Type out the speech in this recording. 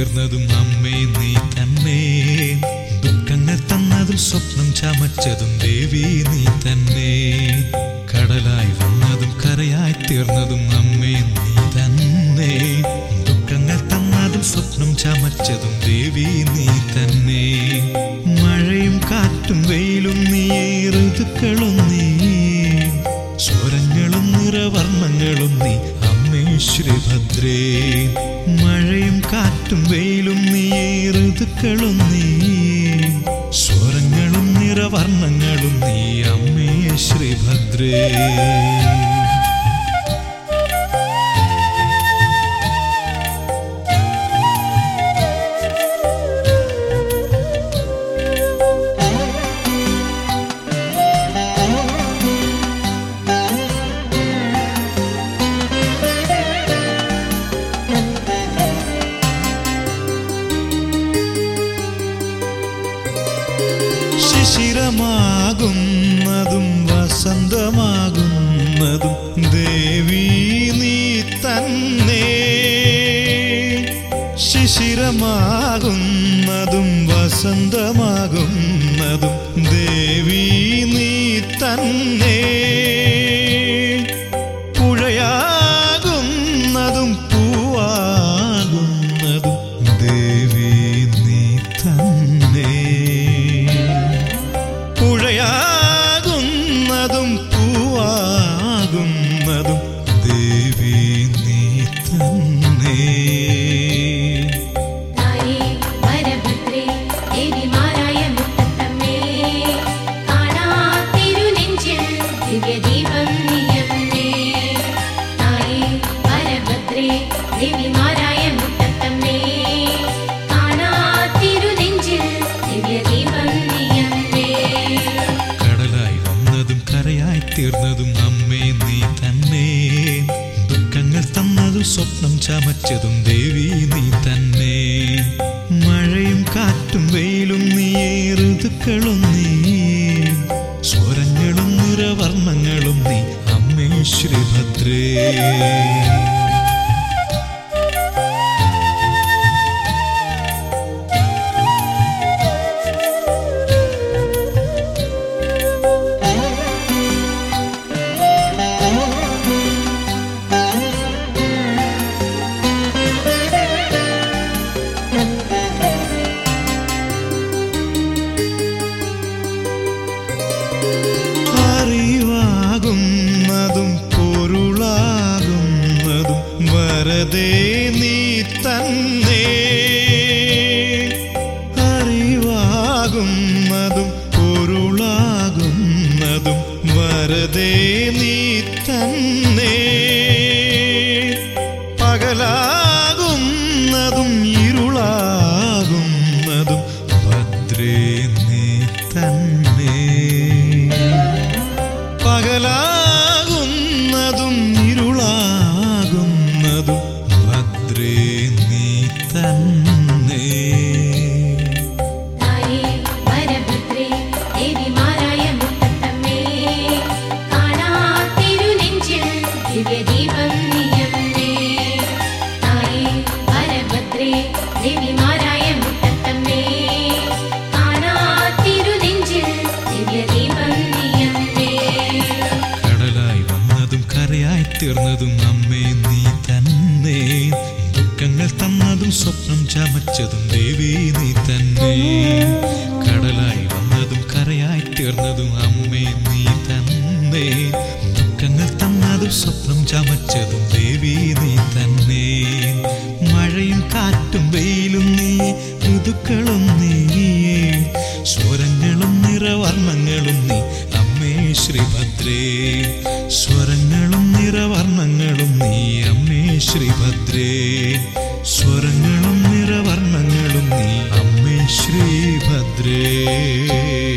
തീർന്നതും അമ്മേ നീ തന്നെ. ദുഃഖങ്ങൾ തന്നതും സ്വപ്നം ചമച്ചതും ദേവി നീ തന്നെ. കടലായി വന്നതും കരയായി തീർന്നതും അമ്മേ നീ തന്നെ. ദുഃഖങ്ങൾ തന്നതും സ്വപ്നം ചമച്ചതും ദേവി നീ തന്നെ. മഴയും കാറ്റും വെയിലും നീയേ, ഋതുക്കളും നീ, സ്വരങ്ങളും നിറവർണ്ണങ്ങളും നീ അമ്മേ ശ്രീഭദ്രേ. മഴയും കാറ്റും വെയിലും നീയേ, ഋതുക്കളും നീ, സ്വരങ്ങളും നിറവർണ്ണങ്ങളും നീ അമ്മേ ശ്രീഭദ്രേ. ശിശിരമാകുന്നതും വസന്തമാകുന്നതും ദേവി നീ തന്നെ. ശിശിരമാകുന്നതും വസന്തമാകുന്നതും ദേവി നീ തന്നെ. പുഴയാകുന്നതും പൂവാകുന്നതും ദേവി നീ തന്നെ. പുഴയാകുന്നതും പൂവാകുന്നതും ദേവി നീ തന്നെ. തീർന്നതും അമ്മേ നീ തന്നെ. ദുഃഖങ്ങൾ തന്നതും സ്വപ്നം ചമച്ചതും ദേവി നീ തന്നെ. മഴയും കാറ്റും വെയിലും നീയേ, ഋതുക്കളും നീ, സ്വരങ്ങളും നിറവർണ്ണങ്ങളും നീ അമ്മേ ശ്രീഭദ്രേ. അറിവാകുന്നതും പൊരുളാകുന്നതും വരദേ നീ തന്നെ. അറിവാകുന്നതും പൊരുളാകുന്നതും വരദേ നീ തന്നെ. പകലാകുന്നതും ഇരുളാകുന്നതും ഭദ്രേ നീ തന്നെ. പകലാകുന്നതും ഇരുളാകുന്നതും ഭദ്രേ നീ തന്നെ. തീർന്നതും അമ്മേ നീ തന്നെ. ദുഃഖങ്ങൾ തന്നതും സ്വപ്നം ചമച്ചതും ദേവി നീ തന്നെ. കടലായി വന്നതും കരയായി തീർന്നതും അമ്മേ നീ തന്നെ. ദുഃഖങ്ങൾ തന്നതും സ്വപ്നം ചമച്ചതും ദേവി നീ തന്നെ. മഴയും കാറ്റും വെയിലും നീ, ഋതുക്കളും നീ, സ്വരങ്ങളും നിറവർണ്ണങ്ങളും നീ അമ്മേ ശ്രീഭദ്രേ. സ്വരങ്ങളും നിറവർണ്ണങ്ങളും നീ അമ്മേ ശ്രീഭദ്രേ. സ്വരങ്ങളും നിറവർണ്ണങ്ങളും നീ അമ്മേ ശ്രീഭദ്രേ.